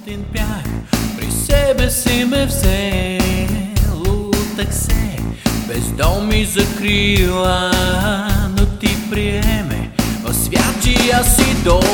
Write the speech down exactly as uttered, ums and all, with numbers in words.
Един пях, при себе си ме взело таксе, без дом и закрила, но ти приеме в свят, чия си дом.